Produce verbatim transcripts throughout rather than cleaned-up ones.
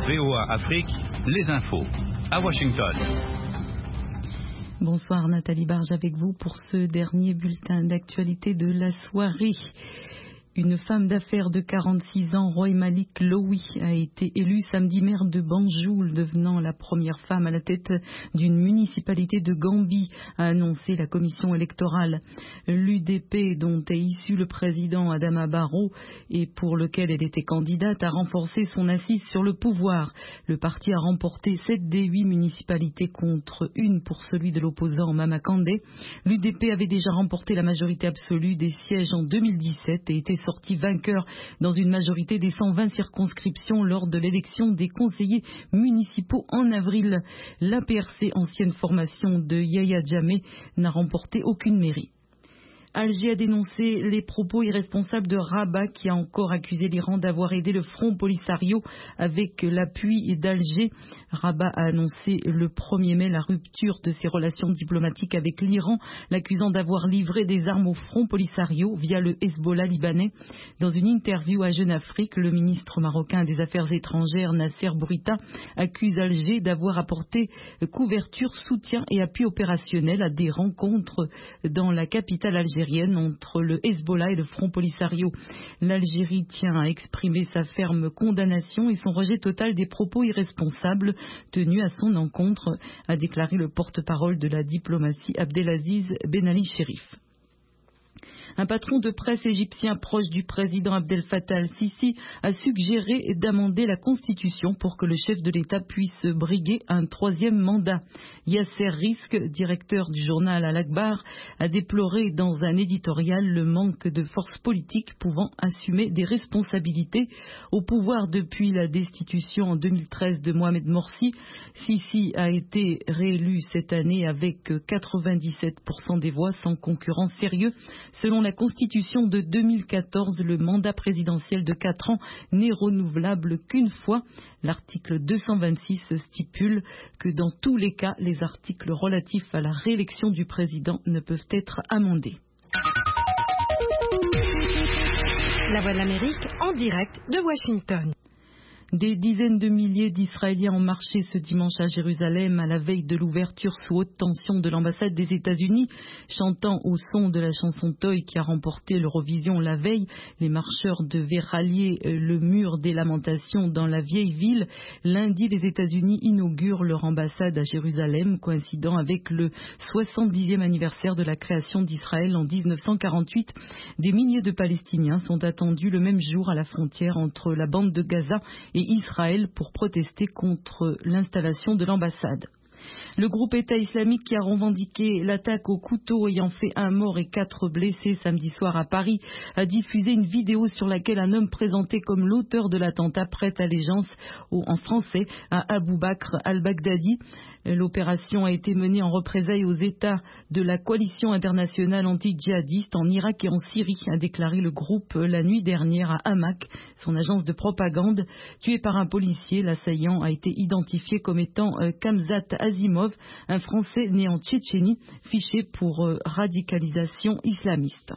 V O A Afrique, les infos, à Washington. Bonsoir Nathalie Barge avec vous pour ce dernier bulletin d'actualité de la soirée. Une femme d'affaires de quarante-six ans, Roy Malik Lowy, a été élue samedi maire de Banjul, devenant la première femme à la tête d'une municipalité de Gambie, a annoncé la commission électorale. L'U D P, dont est issu le président Adama Barrow et pour lequel elle était candidate, a renforcé son assise sur le pouvoir. Le parti a remporté sept des huit municipalités contre une pour celui de l'opposant Mama Kandeh. L'U D P avait déjà remporté la majorité absolue des sièges en deux mille dix-sept et était sorti vainqueur dans une majorité des cent vingt circonscriptions lors de l'élection des conseillers municipaux en avril. L'A P R C, ancienne formation de Yahya Jammeh, n'a remporté aucune mairie. Alger a dénoncé les propos irresponsables de Rabat qui a encore accusé l'Iran d'avoir aidé le Front Polisario avec l'appui d'Alger. Rabat a annoncé le premier mai la rupture de ses relations diplomatiques avec l'Iran, l'accusant d'avoir livré des armes au Front Polisario via le Hezbollah libanais. Dans une interview à Jeune Afrique, le ministre marocain des Affaires étrangères Nasser Bourita accuse Alger d'avoir apporté couverture, soutien et appui opérationnel à des rencontres dans la capitale algérienne entre le Hezbollah et le Front Polisario. L'Algérie tient à exprimer sa ferme condamnation et son rejet total des propos irresponsables tenus à son encontre, a déclaré le porte-parole de la diplomatie Abdelaziz Ben Ali Cherif. Un patron de presse égyptien proche du président Abdel Fattah al-Sisi a suggéré d'amender la Constitution pour que le chef de l'État puisse briguer un troisième mandat. Yasser Rizk, directeur du journal Al-Akhbar, a déploré dans un éditorial le manque de forces politiques pouvant assumer des responsabilités. Au pouvoir depuis la destitution en deux mille treize de Mohamed Morsi, Sisi a été réélu cette année avec quatre-vingt-dix-sept pour cent des voix sans concurrent sérieux. Selon la Constitution de deux mille quatorze, le mandat présidentiel de quatre ans n'est renouvelable qu'une fois. L'article deux cent vingt-six stipule que dans tous les cas, les articles relatifs à la réélection du président ne peuvent être amendés. La Voix de l'Amérique en direct de Washington. Des dizaines de milliers d'Israéliens ont marché ce dimanche à Jérusalem à la veille de l'ouverture sous haute tension de l'ambassade des États-Unis. Chantant au son de la chanson Toy qui a remporté l'Eurovision la veille, les marcheurs devaient rallier le mur des lamentations dans la vieille ville. Lundi, les États-Unis inaugurent leur ambassade à Jérusalem, coïncidant avec le soixante-dixième anniversaire de la création d'Israël en mille neuf cent quarante-huit. Des milliers de Palestiniens sont attendus le même jour à la frontière entre la bande de Gaza et Israël pour protester contre l'installation de l'ambassade. Le groupe État islamique qui a revendiqué l'attaque au couteau ayant fait un mort et quatre blessés samedi soir à Paris a diffusé une vidéo sur laquelle un homme présenté comme l'auteur de l'attentat prête allégeance au, en français à Abou Bakr al-Baghdadi. L'opération a été menée en représailles aux États de la coalition internationale anti-djihadiste en Irak et en Syrie, a déclaré le groupe la nuit dernière à Hamac, son agence de propagande. Tué par un policier, l'assaillant a été identifié comme étant euh, Kamzat Azimov, un Français né en Tchétchénie, fiché pour euh, radicalisation islamiste.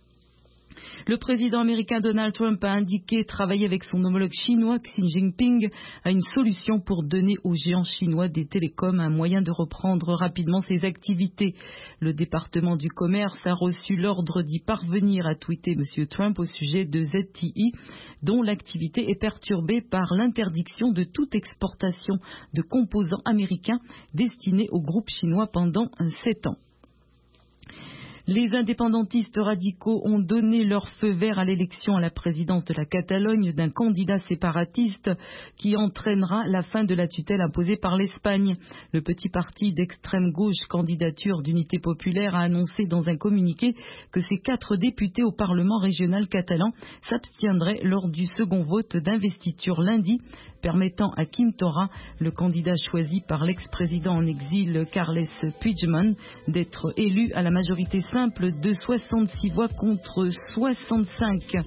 Le président américain Donald Trump a indiqué travailler avec son homologue chinois Xi Jinping à une solution pour donner aux géants chinois des télécoms un moyen de reprendre rapidement ses activités. Le département du commerce a reçu l'ordre d'y parvenir, a tweeté M. Trump au sujet de Z T E, dont l'activité est perturbée par l'interdiction de toute exportation de composants américains destinés au groupe chinois pendant sept ans. Les indépendantistes radicaux ont donné leur feu vert à l'élection à la présidence de la Catalogne d'un candidat séparatiste qui entraînera la fin de la tutelle imposée par l'Espagne. Le petit parti d'extrême gauche Candidature d'Unité Populaire a annoncé dans un communiqué que ses quatre députés au Parlement régional catalan s'abstiendraient lors du second vote d'investiture lundi, permettant à Quim Torra, le candidat choisi par l'ex-président en exil Carles Puigdemont, d'être élu à la majorité simple de soixante-six voix contre soixante-cinq.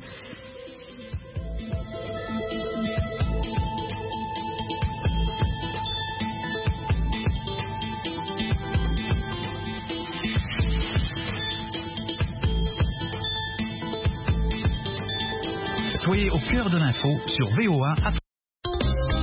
Soyez au cœur de l'info sur V O A Afrique.